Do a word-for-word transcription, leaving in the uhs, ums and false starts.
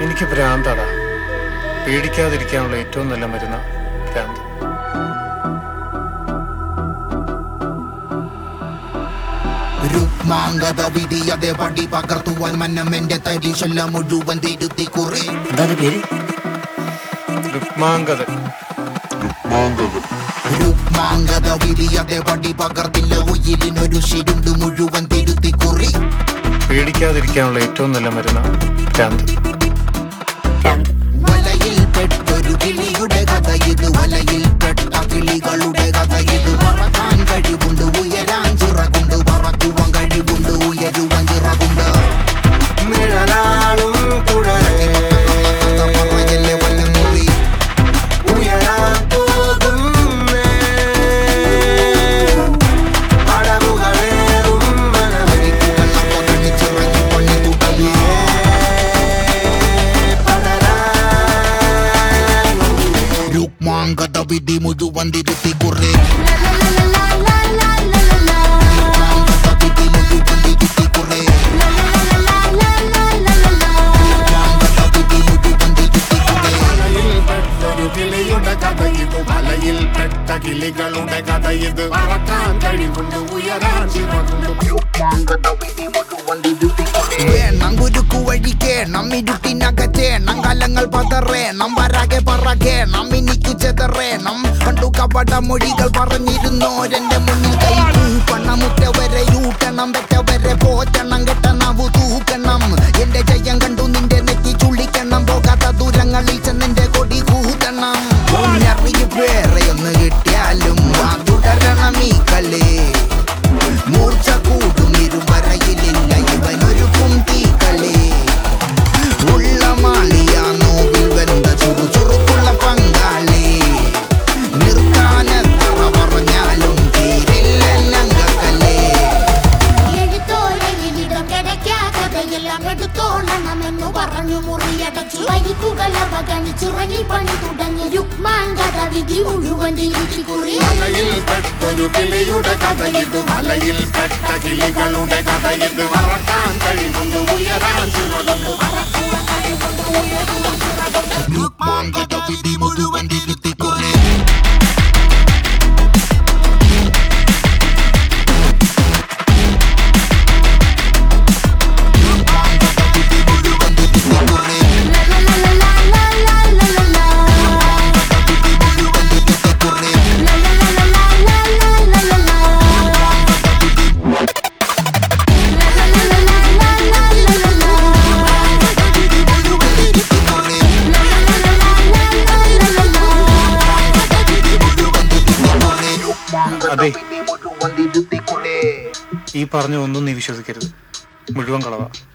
എനിക്ക് ഭ്രാന്താടാ. പേടിക്കാതിരിക്കാനുള്ള ഏറ്റവും നല്ല മരുന്ന് ഭ്രാന്ത്. രുക്മാംഗത വിധിയതെ പടി പകർത്തുവാൻ മന്നമെന്റെ തരീശല്ല മുഴുവൻ തിരുത്തി കുറി. എന്താണ് പേര്? രുക്മാംഗത. രുക്മാംഗത വിധിയതെ പടി പകർത്തില്ല ഉയിരിനൊരു ശിരുണ്ട് മുഴുവൻ തിരുത്തി കുറി. പേടിക്കാതിരിക്കാനുള്ള ഏറ്റവും നല്ല മരുന്ന് ഭ്രാന്ത്. വലയിൽ പെട്ടൊരു കിളിയുടെ കഥ ഇത്, വലയിൽ പെട്ട കിളികളുടെ കഥ ഇത്. പറക്കാൻ കഴിവുണ്ട്, ഉയരാൻ ചിറകുണ്ട്, പറക്കുവാൻ കഴിവുണ്ട്, ഉയരുവാൻ ചിറകുണ്ട്. നിഴലാളും പറയല്ലേ വല്ലമുറി ഉയരാൻ പോകുന്നേ പടവുകളേറും ചിറങ്ങി പണി തുടങ്ങി. രുക്മാംഗത വിധി മുഴുവൻ തിരുത്തി കുറെ. വലയിൽ പെട്ട കിളികളുടെ കഥ ഇത്, പറക്കാൻ കഴിവുണ്ട്, ഉയരാൻ ചിറകുണ്ട്. വേണം ഗുരുക്കു വഴിക്കേണം, ഇരുട്ടിനകറ്റേണം, കാലങ്ങൾ പതറേണം, വരാകെ പറകേണം, എനിക്ക് ചെതറേണം. കണ്ടു കപട മൊഴികൾ പറഞ്ഞിരുന്നോരെന്റെ മുന്നിൽ കൈ പണമുറ്റവരെ യൂട്ടണം, പെറ്റവരെ പോറ്റണം, കെട്ടണവു തൂക്കണം. എന്റെ ജയം കണ്ടു നിന്റെ നെറ്റി ചുള്ളിക്കണം, പോകാത്ത ദൂരങ്ങളിൽ ചെന്നെന്റെ കൊടി കൂട്ടണം. മുന്നറിയി വേറെ ഒന്ന് കിട്ടിയാലും തുടരണം ഈ കളി. മൂർച്ച കൂടും ഇരുവരയിലില്ല ഇവനൊരു കുന്തി കളി. ഉള്ള മാളിയ നോവിൽ വെന്ത ചുറു ചുറുക്കുള്ള പങ്കാളി. നിർത്താനെത്ര പറഞ്ഞാലും തീരില്ല ഞങ്ങൾക്കല്ലേ. എഴുത്തോലയിലിടം കിടക്കാതെല്ലാം എടുത്തോളണമെന്നു പറഞ്ഞു മുറിയടച്ചു. പരിക്കുകൾ അവഗണിച്ചിറങ്ങി പണി തുടങ്ങി. രുക്മാംഗത വിധി മുഴുവൻ തിരുത്തി കുറി. വലയിൽ പെട്ടൊരു കിളിയുടെ കഥ ഇത്, വലയിൽ പെട്ട കിളികളുടെ കഥ ഇത്. പറക്കാൻ കഴിവുണ്ട്, ഉയരാൻ ചിറകുണ്ട്. രുക്മാംഗത വിധി മുഴുവൻ തിരുത്തി കുറെ. അതെ, ഈ പറഞ്ഞ ഒന്നും നീ വിശ്വസിക്കരുത്. മുഴുവൻ കളവാ.